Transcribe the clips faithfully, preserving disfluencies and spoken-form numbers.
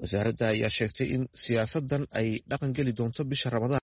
wasaaradda ayaa sheegtay in siyaasadan ay dhaqan geli doonto bisha Ramadaan.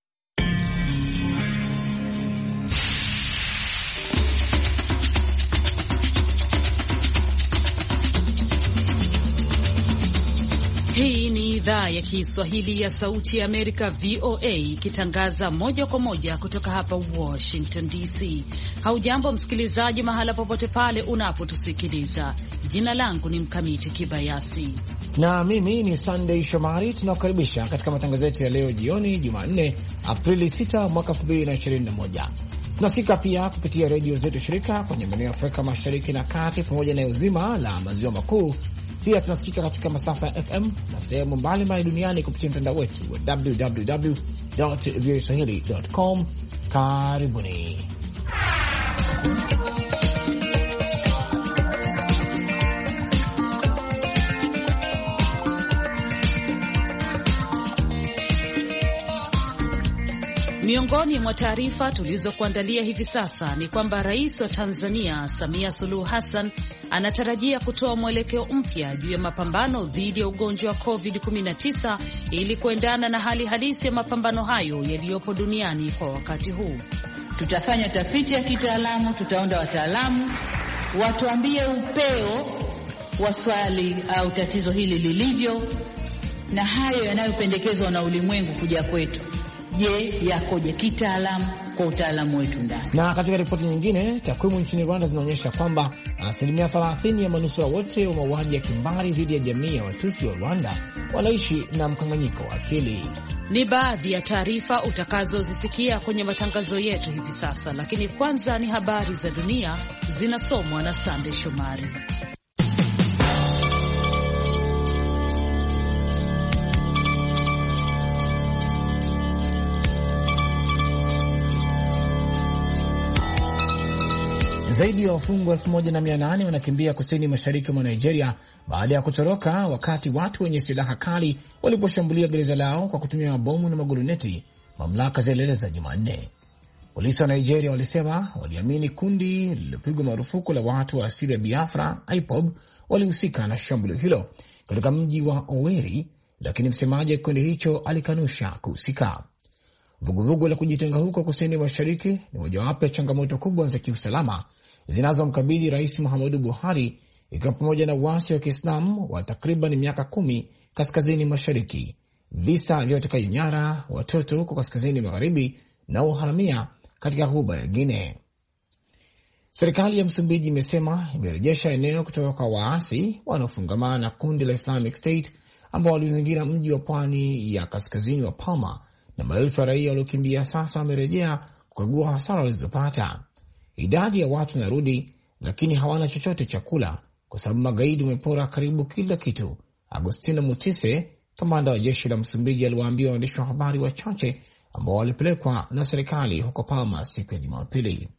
Hii ni idhaa ya Kiswahili ya Sauti ya Amerika V O A ikitangaza moja kwa moja kutoka hapa Washington D C. Haujambo msikilizaji mahala popote pale unapotusikiliza. Jina langu ni Mkamiti Kibayasi. Na mimi ni Sunday Shomari. Tunakukaribisha katika matangazo yetu ya leo jioni, Jumanne, Aprili sita mwaka elfu mbili na ishirini na moja. Tunasikika pia kupitia redio zetu shirika kwenye maeneo ya Afrika Mashariki na Kati pamoja na uzima la Maziwa Makuu. Pia tunasikika katika masafa ya F M na sehemu mbalimbali duniani kupitia mtandao wetu wa w w w dot v o a swahili dot com. Karibuni. Miongoni mwa taarifa tulizokuandalia hivi sasa ni kwamba Rais wa Tanzania Samia Suluhu Hassan anatarajia kutoa mwelekeo mpya juu ya mapambano dhidi ya ugonjwa wa covid kumi na tisa ili kuendana na hali halisi ya mapambano hayo yaliyopo duniani kwa wakati huu. Tutafanya tafiti ya kitaalamu, tutaonda wataalamu watuambie upeo wa swali au tatizo hili lilivyo na hayo yanayopendekezwa na ulimwengu kuja kwetu. Je, yakoje kitaalamu kwa utaalamu wetu ndani. Na katika ripoti nyingine, takwimu nchini Rwanda zinaonyesha kwamba asilimia thelathini ya manusura wote wa mauaji ya kimbari dhidi ya jamii ya Watusi wa Rwanda wanaishi na mkanganyiko wa akili. Ni baadhi ya taarifa utakazozisikia kwenye matangazo yetu hivi sasa, lakini kwanza ni habari za dunia zinasomwa na Sande Shomari. Zaidi ya wafungwa elfu moja na mia nane wanakimbia kusini mashariki mwa Nigeria baada ya kutoroka wakati watu wenye silaha kali waliposhambulia gereza lao kwa kutumia mabomu na maguruneti, mamlaka zilieleza Jumanne. Polisi wa Nigeria walisema waliamini kundi lililopigwa marufuku la watu wa asili ya Biafra I P O B walihusika na shambulio hilo katika mji wa Owerri, lakini msemaji wa kikundi hicho alikanusha kuhusika. Vuguvugu la kujitenga huko kusini mashariki ni mojawapo ya changamoto kubwa za kiusalama zinazomkabili Rais Muhammadu Buhari, ikiwa pamoja na uasi wa Kiislamu wa takriban miaka kumi kaskazini mashariki, visa vya utekaji nyara watoto huko kaskazini magharibi na uharamia katika ghuba ya Guinea. Serikali ya Msumbiji imesema imerejesha eneo kutoka kwa waasi wanaofungamana na kundi la Islamic State ambao walizingira mji wa pwani ya kaskazini wa Palma, na maelfu ya raia waliokimbia sasa wamerejea kukagua hasara walizopata. Idadi ya watu inarudi, lakini hawana chochote chakula kwa sababu magaidi wamepora karibu kila kitu. Agostino Mutise, kamanda wa jeshi la Msumbiji, aliwaambia waandishi wa habari wachache ambao walipelekwa na serikali huko Palma siku ya Jumapili.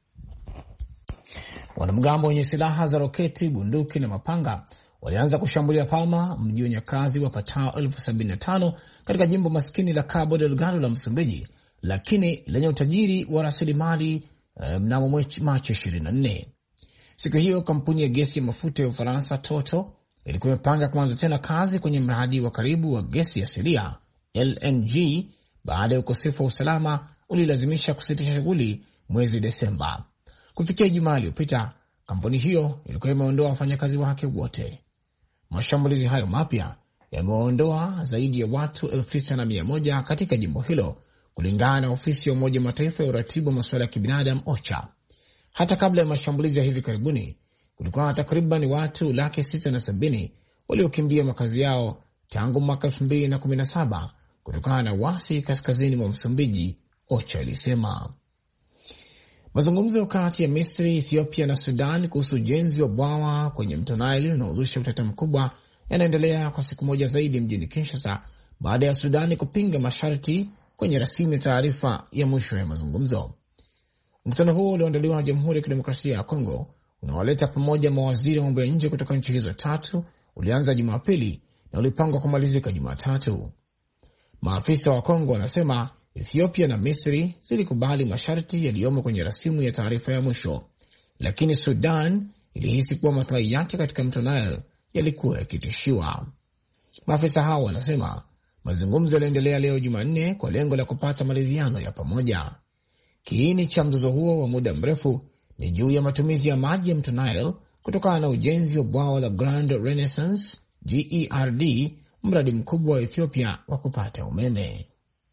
Wanamgambo wenye silaha za roketi, bunduki na mapanga walianza kushambulia Palma, mji wenye wakazi wapatao elfu sabini na tano katika jimbo maskini la Cabo Delgado la Msumbiji, lakini lenye utajiri wa rasilimali mnamo um, Machi ishirini na nne. Siku hiyo kampuni ya gesi ya mafuta ya Ufaransa Total ilikuwa imepanga kuanza tena kazi kwenye mradi wa karibu wa gesi asilia L N G baada ya ukosefu wa usalama ulilazimisha kusitisha shughuli mwezi Desemba. Kufikia Ijumaa iliyopita, kampuni hiyo ilikuwa imeondoa wafanyakazi wake wote. Mashambulizi hayo mapya yameondoa zaidi ya watu elfu tisa na mia moja katika jimbo hilo, kulingana na ofisi ya Umoja wa Mataifa ya uratibu wa masuala ya kibinadamu OCHA. Hata kabla ya mashambulizi ya hivi karibuni, kulikuwa na takriban watu laki sita na sabini waliokimbia makazi yao tangu mwaka elfu mbili na kumi na saba kutokana na wasi kaskazini mwa Msumbiji, OCHA ilisema. Mazungumzo kati ya Misri, Ethiopia na Sudan kuhusu ujenzi wa bwawa kwenye mto Nile unaozusha utata mkubwa yanaendelea kwa siku moja zaidi mjini Kinshasa baada ya Sudani kupinga masharti kwenye rasimu ya taarifa ya mwisho ya mazungumzo. Mkutano huo ulioandaliwa na Jamhuri ya Kidemokrasia ya Kongo unawaleta pamoja mawaziri wa mambo ya nje kutoka nchi hizo tatu ulianza Jumapili na ulipangwa kumalizika Jumatatu. Maafisa wa Kongo wanasema Ethiopia na Misri zilikubali masharti yaliyomo kwenye rasimu ya taarifa ya mwisho, lakini Sudan ilihisi kuwa maslahi yake katika mto Nile yalikuwa yakitishiwa. Maafisa hao wanasema mazungumzo yaliendelea leo Jumanne kwa lengo la kupata maridhiano ya pamoja. Kiini cha mzozo huo wa muda mrefu ni juu ya matumizi ya maji ya mto Nile kutokana na ujenzi wa bwawa la Grand Renaissance G E R D, mradi mkubwa wa Ethiopia wa kupata umeme.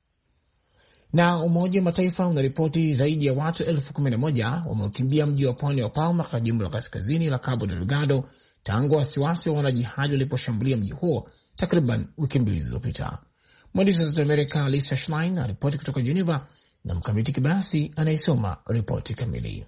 Na Umoja wa Mataifa unaripoti zaidi ya watu elfu kumi na moja wameukimbia mji wa pwani wa Palma katika jimbo la kaskazini la Cabo Delgado tangu wasiwasi wa wanajihadi waliposhambulia mji huo takriban wiki mbili zilizopita. Mwandishi wa Amerika Lisa Schlein aripoti kutoka Geneva na Mkamiti Kibasi anayesoma ripoti kamili.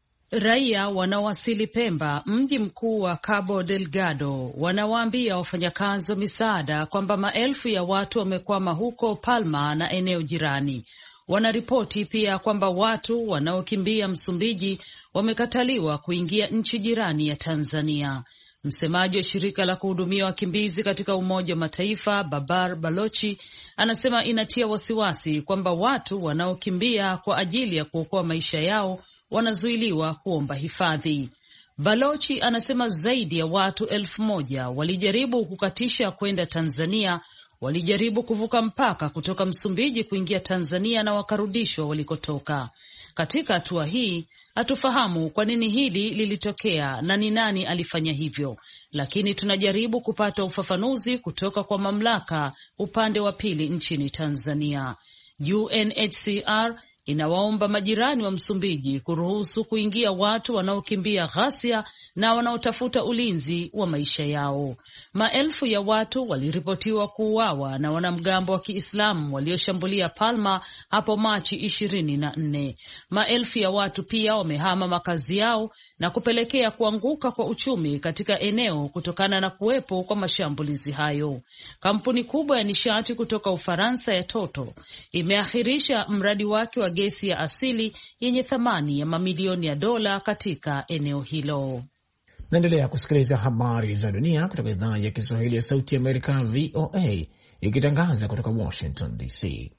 Raia wanaowasili Pemba, mji mkuu wa Cabo Delgado, wanawaambia wafanyakazi wa misaada kwamba maelfu ya watu wamekwama huko Palma na eneo jirani. Wanaripoti pia kwamba watu wanaokimbia Msumbiji wamekataliwa kuingia nchi jirani ya Tanzania. Msemaji wa shirika la kuhudumia wakimbizi katika Umoja wa Mataifa, Babar Balochi, anasema inatia wasiwasi kwamba watu wanaokimbia kwa ajili ya kuokoa maisha yao wanazuiliwa kuomba hifadhi. Balochi anasema zaidi ya watu elfu moja walijaribu kukatisha kwenda Tanzania, walijaribu kuvuka mpaka kutoka Msumbiji kuingia Tanzania na wakarudishwa walikotoka. Katika hatua hii, hatufahamu kwa nini hili lilitokea na ni nani alifanya hivyo, lakini tunajaribu kupata ufafanuzi kutoka kwa mamlaka upande wa pili nchini Tanzania. U N H C R inawaomba majirani wa Msumbiji kuruhusu kuingia watu wanaokimbia ghasia na wanaotafuta ulinzi wa maisha yao. Maelfu ya watu waliripotiwa kuuawa na wanamgambo wa Kiislamu walioshambulia Palma hapo Machi ishirini na nne. Maelfu ya watu pia wamehama makazi yao na kupelekea kuanguka kwa uchumi katika eneo kutokana na kuwepo kwa mashambulizi hayo. Kampuni kubwa ya nishati kutoka Ufaransa ya Total imeahirisha mradi wake wa gesi ya asili yenye thamani ya mamilioni ya dola katika eneo hilo. Naendelea kusikiliza habari za dunia kutoka idhaa ya Kiswahili ya Sauti ya Amerika, V O A, ikitangaza kutoka Washington D C.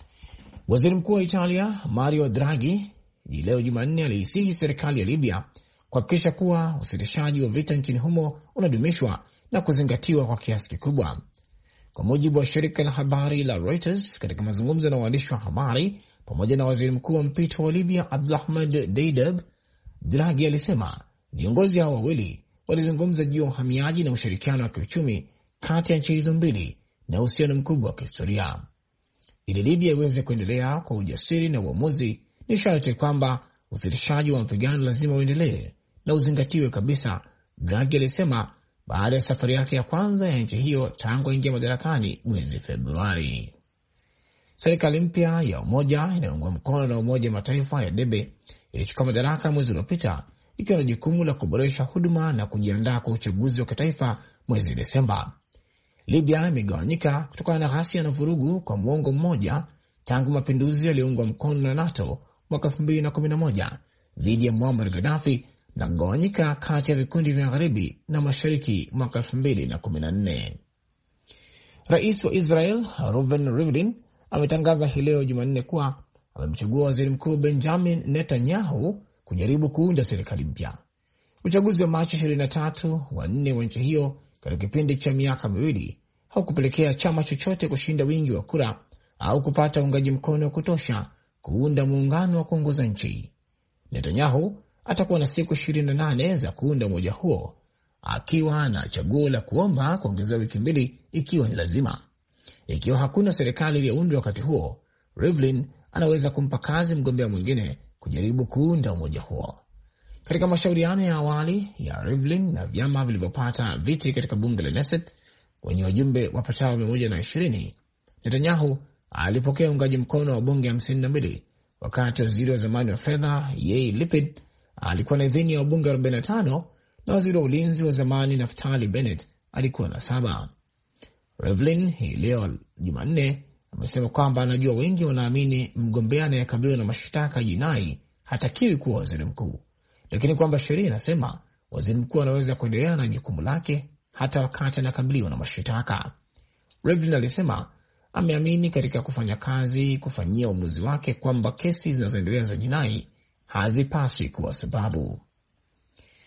Waziri Mkuu wa Italia Mario Draghi hii leo Jumanne aliisihi serikali ya Libya kuhakikisha kuwa usitishaji wa vita nchini humo unadumishwa na kuzingatiwa kwa kiasi kikubwa. Kwa mujibu wa shirika la habari la Reuters, katika mazungumzo na waandishi wa habari pamoja na waziri mkuu wa mpito wa Libya Abdulahmed Deidab, Draghi alisema viongozi hao wawili walizungumza juu ya uhamiaji na ushirikiano wa kiuchumi kati ya nchi hizo mbili na uhusiano mkubwa wa kihistoria. Ili Libya iweze kuendelea kwa ujasiri na uamuzi, ni sharti kwamba usitishaji wa mapigano lazima uendelee na uzingatiwe kabisa, Draghi alisema baada ya safari yake ya kwanza ya nchi hiyo tangu aingia madarakani mwezi Februari. Serikali mpya ya umoja inayoungwa mkono na Umoja wa Mataifa ya Debe ilichukua madaraka mwezi uliopita ikiwa na jukumu la kuboresha huduma na kujiandaa kwa uchaguzi wa kitaifa mwezi Desemba. Libya imegawanyika kutokana na ghasia na vurugu kwa muongo mmoja tangu mapinduzi yaliyoungwa mkono na NATO mwaka elfu mbili na kumi na moja dhidi ya Muammar Gaddafi na kugawanyika kati ya vikundi vya magharibi na mashariki mwaka elfu mbili na kumi na nne. Rais wa Israel Reuven Rivlin ametangaza hii leo Jumanne kuwa amemchagua waziri mkuu Benjamin Netanyahu kujaribu kuunda serikali mpya. Uchaguzi wa Machi ishirini na tatu wa nne wa nchi hiyo katika kipindi cha miaka miwili haukupelekea chama chochote kushinda wingi wa kura au kupata uungaji mkono wa kutosha kuunda muungano wa kuongoza nchi. Netanyahu atakuwa na siku ishirini na nane za kuunda umoja huo, akiwa na chaguo la kuomba kuongeza wiki mbili ikiwa ni lazima. Ikiwa hakuna serikali iliyoundwa wakati huo, Rivlin anaweza kumpa kazi mgombea mwingine kujaribu kuunda umoja huo. Katika mashauriano ya awali ya Rivlin na vyama vilivyopata viti katika bunge la Knesset wenye wajumbe wapatao mia moja na ishirini, Netanyahu alipokea uungaji mkono wa bunge hamsini na mbili, wakati waziri wa zamani wa fedha Yair Lapid alikuwa na idhini ya wabunge arobaini na tano na waziri wa ulinzi wa zamani Naftali Bennett alikuwa na saba. Rivlin hii leo Jumanne amesema kwamba anajua wengi wanaamini mgombea anayekabiliwa na mashtaka jinai hatakiwi kuwa waziri mkuu, lakini kwamba sheria inasema waziri mkuu anaweza kuendelea na jukumu lake hata wakati anakabiliwa na mashtaka. Rivlin alisema ameamini katika kufanya kazi kufanyia uamuzi wake kwamba kesi zinazoendelea za jinai hazipaswi kuwa sababu.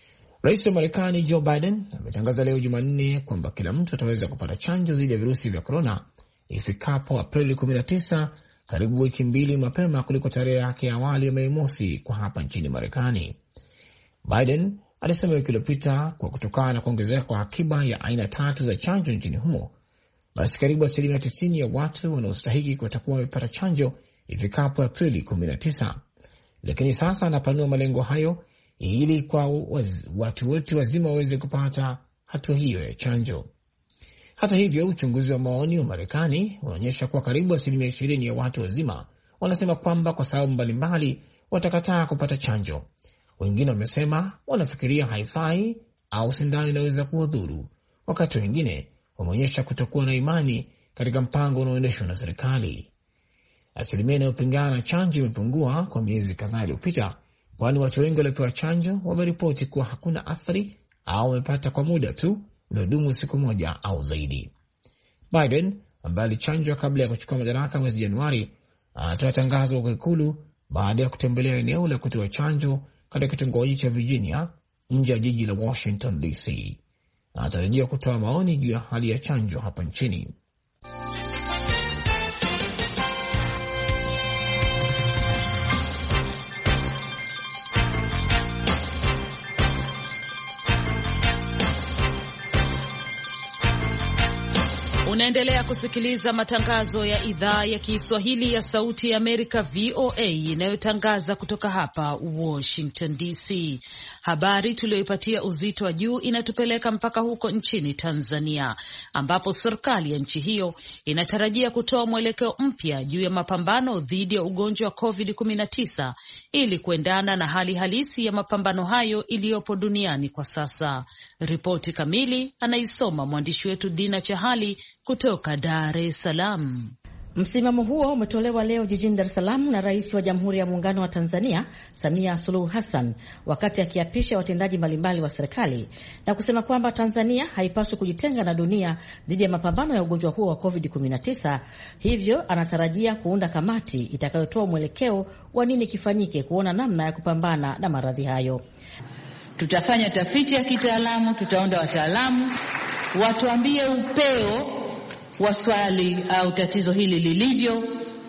Rais wa Marekani Joe Biden ametangaza leo Jumanne kwamba kila mtu ataweza kupata chanjo dhidi ya virusi vya korona ifikapo Aprili kumi na tisa, karibu wiki mbili mapema kuliko tarehe yake ya awali ya Mei mosi kwa hapa nchini Marekani. Biden alisema wiki iliyopita kwa kutokana na kuongezeka kwa akiba ya aina tatu za chanjo nchini humo, basi karibu asilimia tisini ya watu wanaostahiki watakuwa wamepata chanjo ifikapo Aprili kumi na tisa. Lakini sasa anapanua malengo hayo ili kwa waz, watu wote wazima waweze kupata hatua hiyo ya chanjo. Hata hivyo, uchunguzi wa maoni wa Marekani unaonyesha kuwa karibu asilimia ishirini ya watu wazima wanasema kwamba kwa sababu mbalimbali watakataa kupata chanjo. Wengine wamesema wanafikiria haifai au sindano inaweza kuwadhuru, wakati wengine wameonyesha kutokuwa na imani katika mpango unaoendeshwa na serikali. Asilimia inayopingana na chanjo imepungua kwa miezi kadhaa iliyopita, kwani watu wengi waliopewa chanjo wameripoti kuwa hakuna athari au wamepata kwa muda tu unaodumu siku moja au zaidi. Biden ambaye alichanjwa kabla ya kuchukua madaraka mwezi Januari anatoa tangazo kwa Ikulu baada ya kutembelea eneo la kutoa chanjo katika kitongoji cha Virginia nje ya jiji la Washington D C. Anatarajia kutoa maoni juu ya hali ya chanjo hapa nchini. Unaendelea kusikiliza matangazo ya idhaa ya Kiswahili ya Sauti ya Amerika V O A inayotangaza kutoka hapa Washington D C. Habari tuliyoipatia uzito wa juu inatupeleka mpaka huko nchini Tanzania, ambapo serikali ya nchi hiyo inatarajia kutoa mwelekeo mpya juu ya mapambano dhidi ya ugonjwa wa covid kumi na tisa ili kuendana na hali halisi ya mapambano hayo iliyopo duniani kwa sasa. Ripoti kamili anaisoma mwandishi wetu Dina Chahali kutoka Dar es Salaam. Msimamo huo umetolewa leo jijini Dar es Salaam na Rais wa Jamhuri ya Muungano wa Tanzania Samia Suluhu Hassan wakati akiapisha watendaji mbalimbali wa serikali na kusema kwamba Tanzania haipaswi kujitenga na dunia dhidi ya mapambano ya ugonjwa huo wa covid kumi na tisa. Hivyo anatarajia kuunda kamati itakayotoa mwelekeo wa nini kifanyike kuona namna ya kupambana na maradhi hayo. Tutafanya tafiti ya kitaalamu, tutaonda wataalamu watuambie upeo wa swali au tatizo hili lilivyo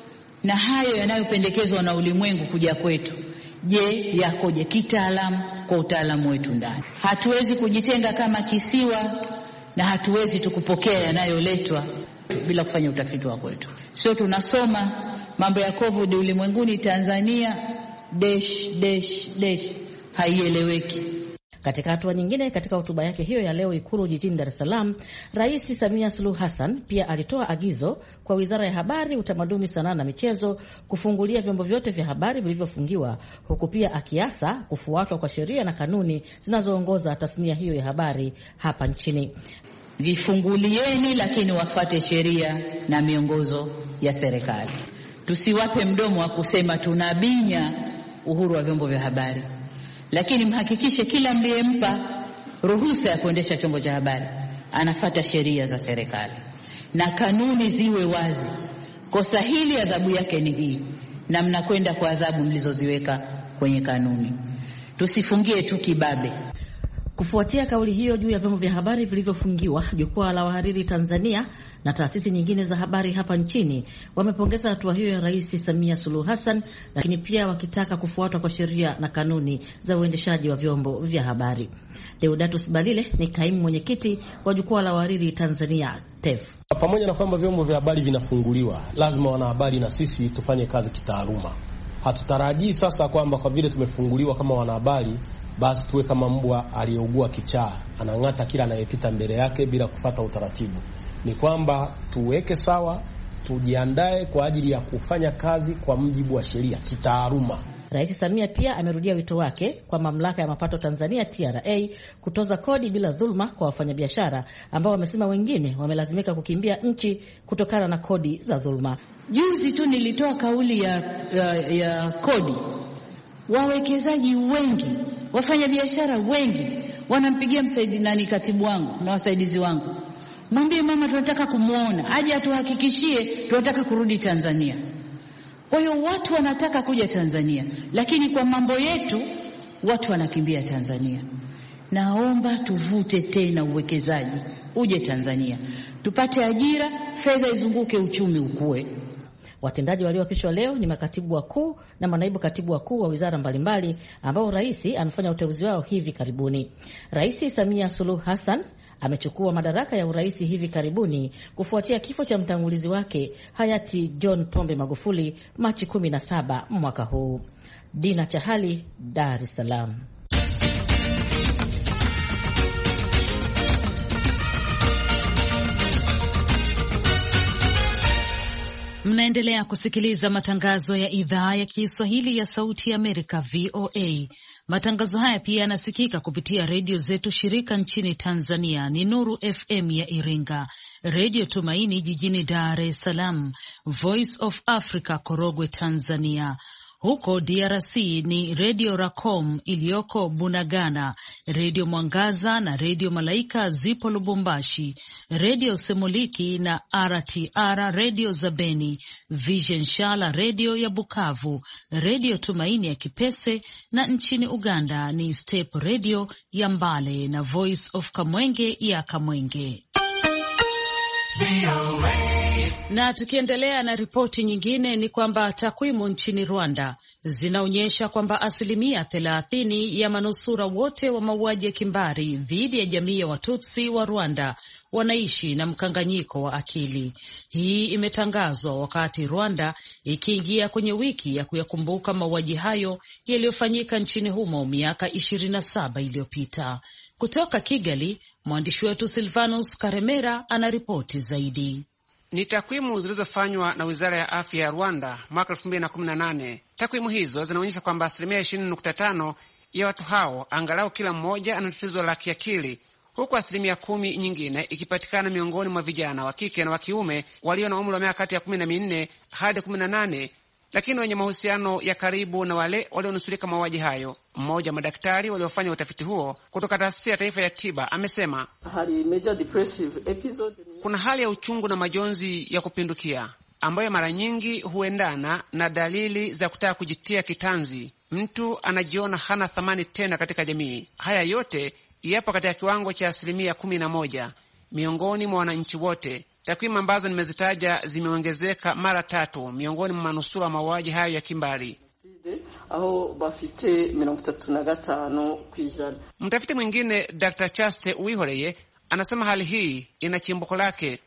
na hayo yanayopendekezwa na ulimwengu kuja kwetu. Je, yakoje kitaalamu kwa utaalamu wetu ndani? Hatuwezi kujitenga kama kisiwa na hatuwezi tukupokea yanayoletwa bila kufanya utafiti wa kwetu. Sio tunasoma mambo ya COVID ulimwenguni, Tanzania dash dash dash haieleweki. Katika hatua nyingine, katika hotuba yake hiyo ya leo Ikulu jijini Dar es Salaam, Rais Samia Suluhu Hassan pia alitoa agizo kwa Wizara ya Habari, Utamaduni, Sanaa na Michezo kufungulia vyombo vyote vya habari vilivyofungiwa, huku pia akiasa kufuatwa kwa sheria na kanuni zinazoongoza tasnia hiyo ya habari hapa nchini. Vifungulieni, lakini wafuate sheria na miongozo ya serikali. Tusiwape mdomo wa kusema tunabinya uhuru wa vyombo vya habari, lakini mhakikishe kila mliyempa ruhusa ya kuendesha chombo cha habari anafuata sheria za serikali na kanuni ziwe wazi. Kosa hili adhabu yake ni hii, na mnakwenda kwa adhabu mlizoziweka kwenye kanuni. Tusifungie tu kibabe. Kufuatia kauli hiyo juu ya vyombo vya habari vilivyofungiwa, Jukwaa la Wahariri Tanzania na taasisi nyingine za habari hapa nchini wamepongeza hatua hiyo ya Rais Samia Suluhu Hassan, lakini pia wakitaka kufuatwa kwa sheria na kanuni za uendeshaji wa vyombo vya habari. Deodatus Balile ni kaimu mwenyekiti wa Jukwaa la Wahariri Tanzania T E F. Pamoja na kwamba vyombo vya habari vinafunguliwa, lazima wanahabari na sisi tufanye kazi kitaaluma. Hatutarajii sasa kwamba kwa vile tumefunguliwa kama wanahabari basi tuwe kama mbwa aliyeugua kichaa, anang'ata kila anayepita mbele yake bila kufuata utaratibu. Ni kwamba tuweke sawa, tujiandae kwa ajili ya kufanya kazi kwa mujibu wa sheria kitaaluma. Rais Samia pia amerudia wito wake kwa Mamlaka ya Mapato Tanzania T R A kutoza kodi bila dhuluma kwa wafanyabiashara ambao wamesema wengine wamelazimika kukimbia nchi kutokana na kodi za dhuluma. Juzi tu nilitoa kauli ya, ya, ya kodi. Wawekezaji wengi, wafanyabiashara wengi wanampigia msaidizi nani katibu wangu na wasaidizi wangu, mwambie mama tunataka kumuona aje atuhakikishie tunataka kurudi Tanzania. Kwa hiyo watu wanataka kuja Tanzania, lakini kwa mambo yetu watu wanakimbia Tanzania. naomba tuvute tena uwekezaji uje Tanzania, tupate ajira, fedha izunguke, uchumi ukue. Watendaji walioapishwa leo ni makatibu wakuu na manaibu katibu wakuu wa wizara mbalimbali ambao rais amefanya uteuzi wao hivi karibuni. Rais Samia Suluhu Hassan amechukua madaraka ya urais hivi karibuni kufuatia kifo cha mtangulizi wake hayati John Pombe Magufuli Machi kumi na saba mwaka huu. Dina Chahali, Dar es Salaam. Mnaendelea kusikiliza matangazo ya idhaa ya Kiswahili ya Sauti ya Amerika, V O A. Matangazo haya pia yanasikika kupitia redio zetu shirika nchini Tanzania ni Nuru F M ya Iringa, Redio Tumaini jijini Dar es Salaam, Voice of Africa Korogwe Tanzania. Huko D R C ni Radio Racom iliyoko Bunagana, Radio Mwangaza na Radio Malaika zipo Lubumbashi, Radio Semuliki na R T R Radio Zabeni, Vision Shala Radio ya Bukavu, Radio Tumaini ya Kipese, na nchini Uganda ni Step Radio ya Mbale na Voice of Kamwenge ya Kamwenge. Na tukiendelea na ripoti nyingine ni kwamba takwimu nchini Rwanda zinaonyesha kwamba asilimia thelathini ya manusura wote wa mauaji ya kimbari dhidi ya jamii ya Watutsi wa Rwanda wanaishi na mkanganyiko wa akili. Hii imetangazwa wakati Rwanda ikiingia kwenye wiki ya kuyakumbuka mauaji hayo yaliyofanyika nchini humo miaka ishirini na saba iliyopita. Kutoka Kigali, mwandishi wetu Silvanus Karemera anaripoti zaidi. Ni takwimu zilizofanywa na Wizara ya Afya ya Rwanda mwaka elfu mbili na kumi na nane. Takwimu hizo zinaonyesha kwamba asilimia ishirini nukta tano ya watu hao angalau kila mmoja ana tatizo la kiakili, huku asilimia kumi nyingine ikipatikana miongoni mwa vijana wa kike na wa kiume walio na umri wa miaka kati ya kumi na minne hadi kumi na nane, lakini wenye mahusiano ya karibu na wale walionusurika mauaji hayo. Mmoja wa madaktari waliofanya utafiti huo kutoka Taasisi ya Taifa ya Tiba amesema kuna hali ya uchungu na majonzi ya kupindukia ambayo mara nyingi huendana na dalili za kutaka kujitia kitanzi. Mtu anajiona hana thamani tena katika jamii. Haya yote yapo katika kiwango cha asilimia kumi na moja miongoni mwa wananchi wote. Takwimu ambazo nimezitaja zimeongezeka mara tatu miongoni mwa manusura wa mauaji hayo ya kimbari. Mtafiti mwingine Daktari Chaste Uwihoreye anasema hali hii ina chimbuko lake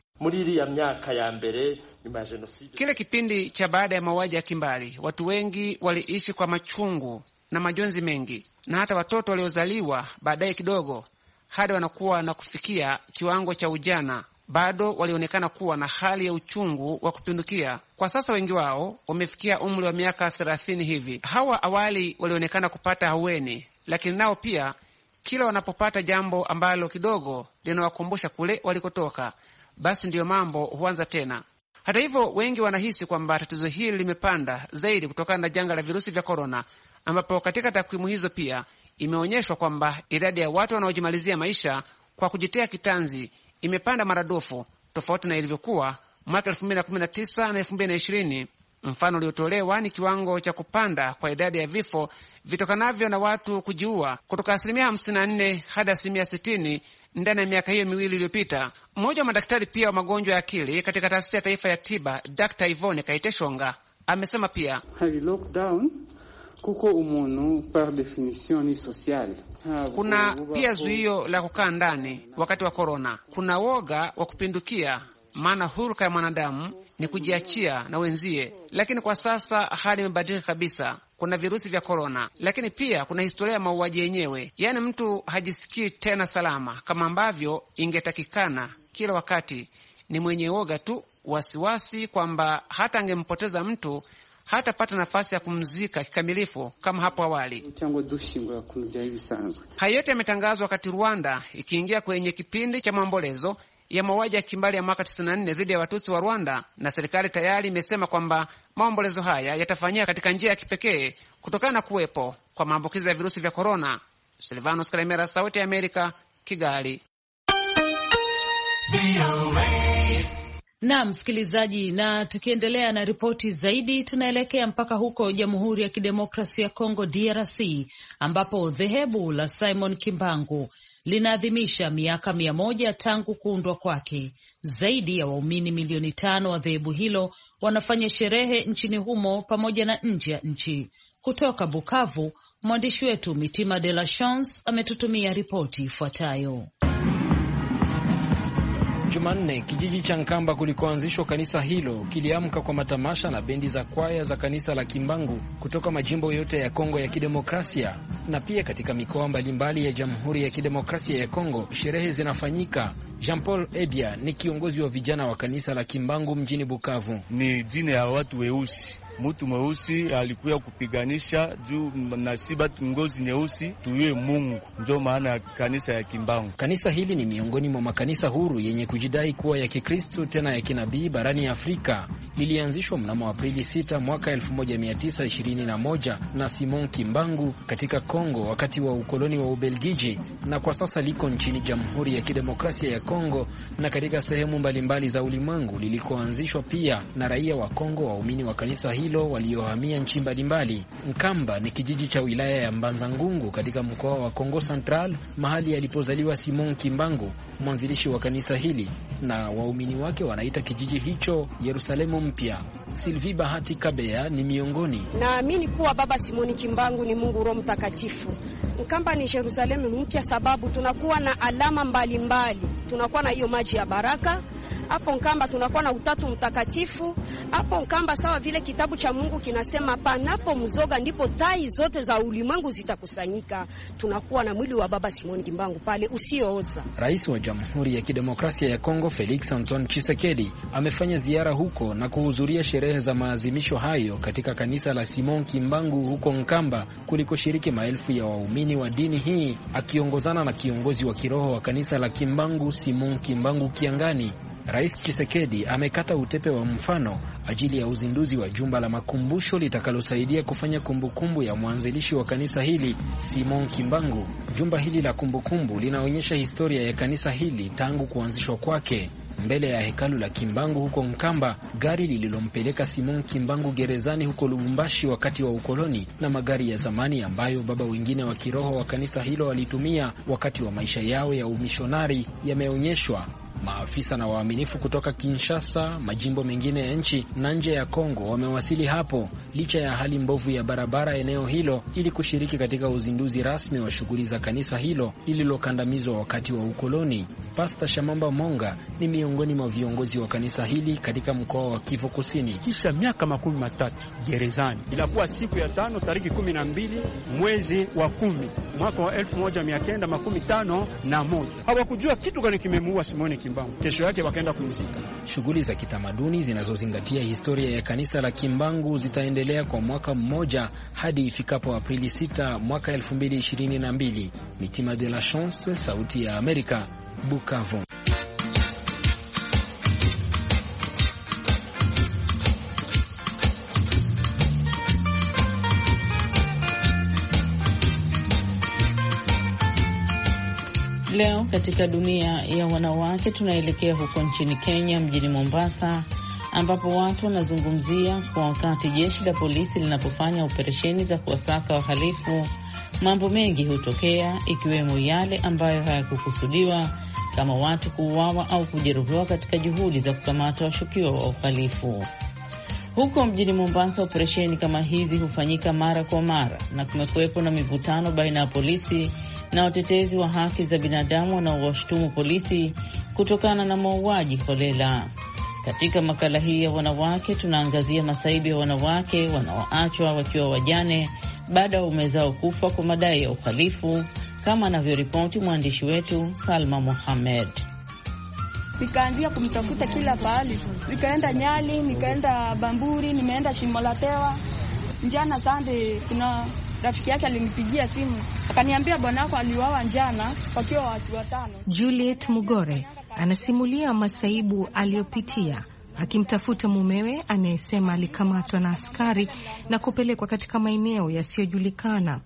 kile kipindi cha baada ya mauaji ya kimbari. Watu wengi waliishi kwa machungu na majonzi mengi, na hata watoto waliozaliwa baadaye kidogo hadi wanakuwa na kufikia kiwango cha ujana bado walionekana kuwa na hali ya uchungu wa kupindukia. Kwa sasa wengi wao wamefikia umri wa miaka thelathini hivi. Hawa awali walionekana kupata ahueni, lakini nao pia kila wanapopata jambo ambalo kidogo linawakumbusha kule walikotoka, basi ndiyo mambo huanza tena. Hata hivyo, wengi wanahisi kwamba tatizo hili limepanda zaidi kutokana na janga la virusi vya korona, ambapo katika takwimu hizo pia imeonyeshwa kwamba idadi ya watu wanaojimalizia maisha kwa kujitea kitanzi imepanda maradufu tofauti na ilivyokuwa mwaka elfu mbili na kumi na tisa na elfu mbili na ishirini. Mfano uliotolewa ni kiwango cha kupanda kwa idadi ya vifo vitokanavyo na watu kujiua kutoka asilimia hamsini na nne hadi asilimia sitini ndani ya miaka hiyo miwili iliyopita. Mmoja wa madaktari pia wa magonjwa ya akili katika Taasisi ya Taifa ya Tiba, Daktari Ivone Kaiteshonga amesema pia kuko umuntu par definition ni social. Kuna pia zuio la kukaa ndani wakati wa korona. Kuna woga wa kupindukia, maana huruka ya mwanadamu ni kujiachia na wenzie, lakini kwa sasa hali imebadilika kabisa. Kuna virusi vya korona, lakini pia kuna historia ya mauaji yenyewe, yaani mtu hajisikii tena salama kama ambavyo ingetakikana. Kila wakati ni mwenye woga tu, wasiwasi kwamba hata angempoteza mtu hatapata nafasi ya kumzika kikamilifu kama hapo awali. Hayo yote yametangazwa wakati Rwanda ikiingia kwenye kipindi cha maombolezo ya mauaji ya kimbari ya mwaka tisini na nne dhidi ya Watutsi wa Rwanda, na serikali tayari imesema kwamba maombolezo haya yatafanyika katika njia ya kipekee kutokana na kuwepo kwa maambukizi ya virusi vya korona. Silvanus Kalemera, Sauti ya Amerika, Kigali. Na msikilizaji, na tukiendelea na ripoti zaidi, tunaelekea mpaka huko Jamhuri ya Kidemokrasia ya Kongo D R C, ambapo dhehebu la Simon Kimbangu linaadhimisha miaka mia moja tangu kuundwa kwake. Zaidi ya waumini milioni tano wa dhehebu hilo wanafanya sherehe nchini humo pamoja na nje ya nchi. Kutoka Bukavu, mwandishi wetu Mitima de la Chance ametutumia ripoti ifuatayo. Jumanne, kijiji cha Nkamba kulikoanzishwa kanisa hilo kiliamka kwa matamasha na bendi za kwaya za kanisa la Kimbangu kutoka majimbo yote ya Kongo ya Kidemokrasia, na pia katika mikoa mbalimbali ya Jamhuri ya Kidemokrasia ya Kongo sherehe zinafanyika. Jean Paul Ebia ni kiongozi wa vijana wa kanisa la Kimbangu mjini Bukavu. Ni dini ya watu weusi. Mtu mweusi alikuya kupiganisha juu na siba ngozi nyeusi tuwe Mungu. Ndio maana ya kanisa ya Kimbangu. Kanisa hili ni miongoni mwa makanisa huru yenye kujidai kuwa ya Kikristo tena ya kinabii barani Afrika. Lilianzishwa mnamo Aprili sita mwaka elfu moja mia tisa ishirini na moja na Simon Kimbangu katika Kongo wakati wa ukoloni wa Ubelgiji, na kwa sasa liko nchini Jamhuri ya Kidemokrasia ya Kongo na katika sehemu mbalimbali za ulimwengu, lilikoanzishwa pia na raia wa Kongo, waumini wa kanisa hili waliohamia nchi mbalimbali. Nkamba ni kijiji cha wilaya ya Mbanza Ngungu katika mkoa wa Kongo Central, mahali alipozaliwa Simon Kimbangu, mwanzilishi wa kanisa hili, na waumini wake wanaita kijiji hicho Yerusalemu mpya. Sylvie Bahati Kabea ni miongoni. Naamini kuwa baba Simon Kimbangu ni Mungu Roho Mtakatifu. Nkamba ni Yerusalemu mpya sababu tunakuwa na alama mbalimbali. Tunakuwa na hiyo maji ya baraka. Hapo Nkamba tunakuwa na utatu mtakatifu. Hapo Nkamba sawa vile kitabu cha Mungu kinasema panapo mzoga ndipo tai zote za ulimwengu zitakusanyika. Tunakuwa na mwili wa baba Simon Kimbangu pale usiooza. Rais wa Jamhuri ya Kidemokrasia ya Kongo Felix Antoine Tshisekedi amefanya ziara huko na kuhudhuria sherehe za maazimisho hayo katika kanisa la Simon Kimbangu huko Nkamba, kulikoshiriki maelfu ya waumini wa dini hii, akiongozana na kiongozi wa kiroho wa kanisa la Kimbangu Simon Kimbangu Kiangani. Rais Tshisekedi amekata utepe wa mfano ajili ya uzinduzi wa jumba la makumbusho litakalosaidia kufanya kumbukumbu ya mwanzilishi wa kanisa hili Simon Kimbangu. Jumba hili la kumbukumbu linaonyesha historia ya kanisa hili tangu kuanzishwa kwake. Mbele ya hekalu la Kimbangu huko Nkamba, gari lililompeleka Simon Kimbangu gerezani huko Lubumbashi wakati wa ukoloni, na magari ya zamani ambayo baba wengine wa kiroho wa kanisa hilo walitumia wakati wa maisha yao ya umishonari yameonyeshwa. Maafisa na waaminifu kutoka Kinshasa, majimbo mengine ya nchi na nje ya Kongo wamewasili hapo licha ya hali mbovu ya barabara eneo hilo, ili kushiriki katika uzinduzi rasmi wa shughuli za kanisa hilo lililokandamizwa wakati wa ukoloni. Pastor Shamamba Monga ni miongoni mwa viongozi wa kanisa hili katika mkoa wa Kivu Kusini. Kisha miaka makumi matatu gerezani, ilakuwa siku ya tano tariki kumi na mbili mwezi wa kumi mwaka wa elfu moja mia kenda makumi tano na moja. Hawakujua kitu gani kimemuua Simoni Kimbangu. Kesho yake wakaenda kumzika. Shughuli za kitamaduni zinazozingatia historia ya kanisa la Kimbangu zitaendelea kwa mwaka mmoja hadi ifikapo Aprili sita mwaka elfu mbili ishirini na mbili. Mitima de la Chance, Sauti ya Amerika, Bukavu. Leo katika dunia ya wanawake tunaelekea huko nchini Kenya, mjini Mombasa, ambapo watu wanazungumzia kwa wakati jeshi la polisi linapofanya operesheni za kuwasaka wahalifu, mambo mengi hutokea, ikiwemo yale ambayo hayakukusudiwa kama watu kuuawa au kujeruhiwa katika juhudi za kukamata washukiwa wa uhalifu. Huko mjini Mombasa, operesheni kama hizi hufanyika mara kwa mara na kumekuwepo na mivutano baina ya polisi na watetezi wa haki za binadamu wanaowashutumu polisi kutokana na mauaji holela. Katika makala hii ya wanawake tunaangazia masaibu ya wanawake wanaoachwa wakiwa wajane baada ya waume zao kufa kwa madai ya uhalifu, kama anavyoripoti mwandishi wetu Salma Mohamed. Nikaanzia kumtafuta kila pahali. Nikaenda Nyali, nikaenda Bamburi, nimeenda Shimolatewa. Njana Sande kuna rafiki yake alinipigia simu, akaniambia bwanako aliuawa njana wakiwa watu watano. Juliet Mugore anasimulia masaibu aliyopitia akimtafuta mumewe anayesema alikamatwa na askari na kupelekwa katika maeneo yasiyojulikana.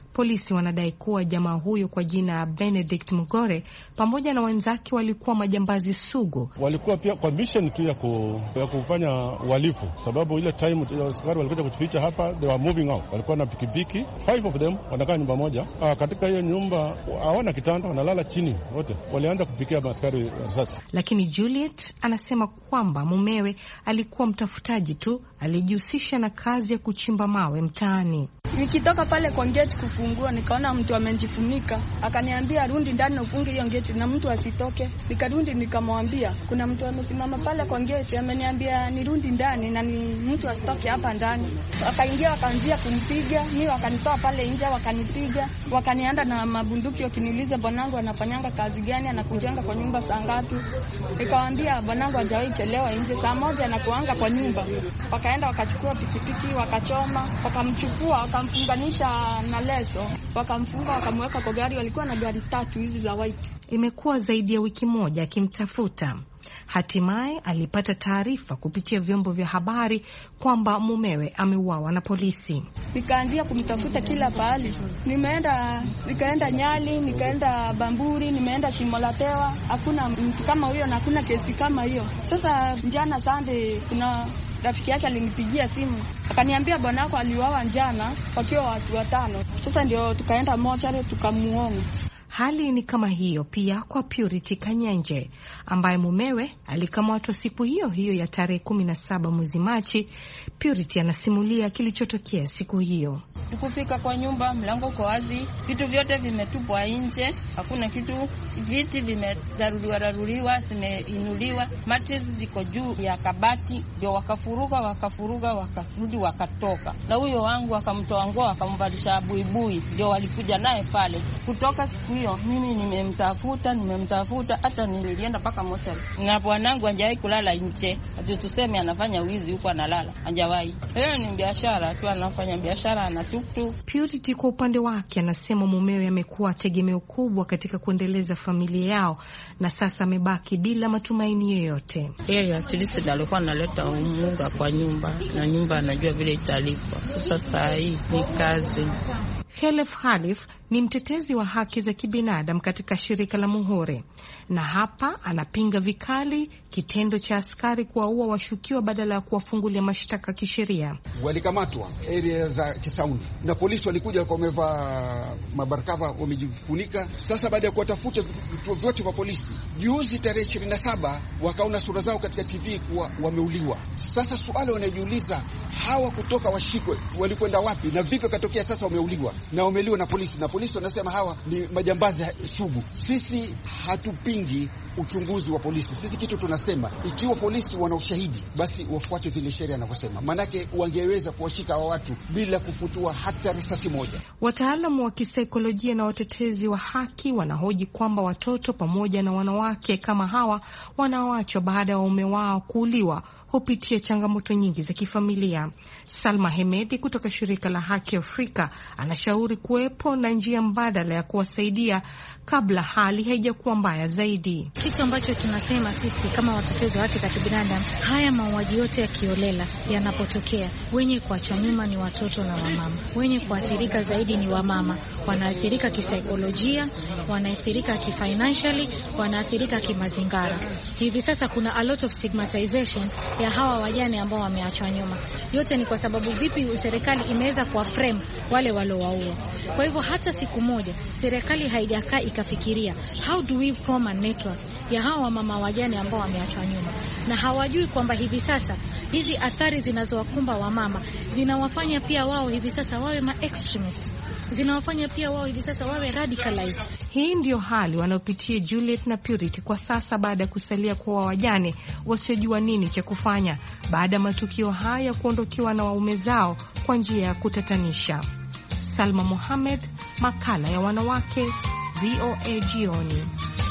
Polisi wanadai kuwa jamaa huyo kwa jina Benedict Mugore pamoja na wenzake walikuwa majambazi sugu. Walikuwa pia kwa mission tu ya, ku, ya kufanya uhalifu, sababu ile time askari walikuja kutuficha hapa, they were moving out. Walikuwa na pikipiki, five of them wanakaa nyumba moja. Ah, katika hiyo nyumba hawana kitanda, wanalala chini wote. Walianza kupikia askari risasi. Lakini Juliet anasema kwamba mumewe alikuwa mtafutaji tu, alijihusisha na kazi ya kuchimba mawe mtaani. Nikitoka pale kwa gate kufungua, nikaona mtu amenjifunika, akaniambia rudi ndani na ufunge hiyo gate na mtu asitoke. Nikarudi nikamwambia kuna mtu amesimama pale kwa gate, ameniambia nirudi ndani na ni mtu asitoke hapa ndani. Wakaingia wakaanzia kumpiga, mimi wakanitoa pale nje wakanipiga, wakanianda na mabunduki wakiniuliza bwanangu anafanyanga kazi gani, anakujenga kwa nyumba saa ngapi. Nikamwambia bwanangu hajawahi chelewa nje, saa moja anakuanga kwa nyumba. Wakaenda wakachukua pikipiki, wakachoma, wakamchukua, wakamfunganisha na leso, wakamfunga, wakamweka kwa gari. Walikuwa na gari tatu hizi za white. Imekuwa zaidi ya wiki moja akimtafuta. Hatimaye alipata taarifa kupitia vyombo vya habari kwamba mumewe ameuawa na polisi. Nikaanzia kumtafuta kila pahali. Nimeenda nikaenda Nyali, nikaenda Bamburi, nimeenda Shimolatewa. Hakuna mtu kama huyo na hakuna kesi kama hiyo. Sasa jana Sunday kuna rafiki yake alinipigia simu, akaniambia bwanako aliuawa jana wakiwa watu watano. Sasa ndio tukaenda mochari tukamuona. Hali ni kama hiyo pia kwa Purity Kanyenje ambaye mumewe alikamatwa siku hiyo hiyo ya tarehe kumi na saba mwezi Machi. Purity anasimulia kilichotokea siku hiyo. Tukufika kwa nyumba, mlango uko wazi, vitu vyote vimetupwa nje, hakuna kitu, viti vimeraruliwa raruliwa, zimeinuliwa, mattress ziko juu ya kabati, ndio wakafuruga wakafuruga wakarudi wakatoka. Na huyo wangu akamtoa nguo akamvalisha buibui, ndio walikuja naye pale. Kutoka siku hiyo mimi nimemtafuta nimemtafuta hata nilienda paka motel. Na bwanangu hajawahi kulala nje. Hata tuseme anafanya wizi huko analala. Hajawahi. Leo ni biashara tu, anafanya biashara na tuktuk. Purity kwa upande wake anasema mumewe amekuwa tegemeo kubwa katika kuendeleza familia yao na sasa amebaki bila matumaini yoyote. Yeye at least alikuwa analeta unga kwa nyumba na nyumba anajua vile italipwa. Sasa hii ni kazi. Khelef Khalif ni mtetezi wa haki za kibinadamu katika shirika la Muhuri, na hapa anapinga vikali kitendo cha askari kuwaua washukiwa badala ya kuwafungulia mashtaka kisheria. Walikamatwa area za Kisauni na polisi walikuja kwa wamevaa mabarakava wamejifunika. Sasa baada ya kuwatafuta vituo vyote vya polisi, juzi tarehe ishirini na saba wakaona sura zao katika T V kuwa wameuliwa. Sasa swali wanajiuliza, hawa kutoka washikwe walikwenda wapi na vipi katokea sasa wameuliwa na wameliwa na polisi, na polisi wanasema hawa ni majambazi sugu. Sisi hatupingi uchunguzi wa polisi. Sisi kitu tunasema, ikiwa polisi wana ushahidi basi wafuate vile sheria inavyosema, manake wangeweza kuwashika hawa watu bila kufutua hata risasi moja. Wataalamu wa kisaikolojia na watetezi wa haki wanahoji kwamba watoto pamoja na wanawake kama hawa wanaoachwa baada ya waume wao kuuliwa hupitia changamoto nyingi za kifamilia. Salma Hemedi kutoka shirika la Haki Afrika anashauri kuwepo na njia mbadala ya kuwasaidia kabla hali haijakuwa mbaya zaidi. Kitu ambacho tunasema sisi kama watetezi wa haki za kibinadamu, haya mauaji yote ya kiolela yanapotokea, wenye kuachwa nyuma ni watoto na wamama. Wenye kuathirika zaidi ni wamama. Wanaathirika kisaikolojia, wanaathirika kifinancially, wanaathirika kimazingara. Hivi sasa kuna a lot of stigmatization ya hawa wajane ambao wameachwa nyuma. Yote ni kwa sababu vipi serikali imeweza kwa frame wale waliowaua. Kwa hivyo hata siku moja serikali haijakaa ikafikiria how do we form a network ya hawa mama wajane ambao wameachwa nyuma, na hawajui kwamba hivi sasa hizi athari zinazowakumba wamama zinawafanya pia wao hivi sasa wawe ma extremist, zinawafanya pia wao hivi sasa wawe radicalized. Hii ndio hali wanaopitia Juliet na Purity kwa sasa baada ya kusalia kwa wajane wasiojua nini cha kufanya baada ya matukio haya kuondokewa na waume zao kwa njia ya kutatanisha. Salma Mohamed, makala ya wanawake, V O A jioni.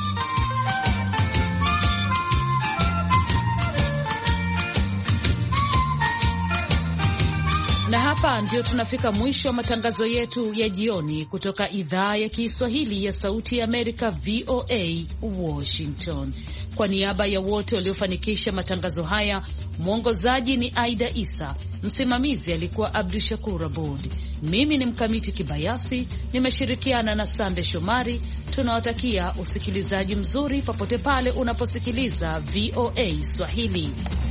Na hapa ndio tunafika mwisho wa matangazo yetu ya jioni kutoka idhaa ya Kiswahili ya Sauti ya Amerika, V O A Washington. Kwa niaba ya wote waliofanikisha matangazo haya, mwongozaji ni Aida Isa, msimamizi alikuwa Abdu Shakur Abud. Mimi ni Mkamiti Kibayasi, nimeshirikiana na Sande Shomari. Tunawatakia usikilizaji mzuri popote pale unaposikiliza V O A Swahili.